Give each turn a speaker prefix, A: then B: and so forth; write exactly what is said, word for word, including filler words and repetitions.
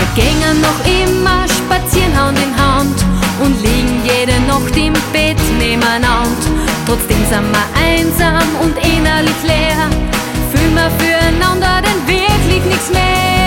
A: Gängen noch immer spazieren Hand in Hand und liegen jede Nacht im Bett nebeneinander. Trotzdem sind wir einsam und innerlich leer, fühlen wir füreinander denn wirklich nichts mehr.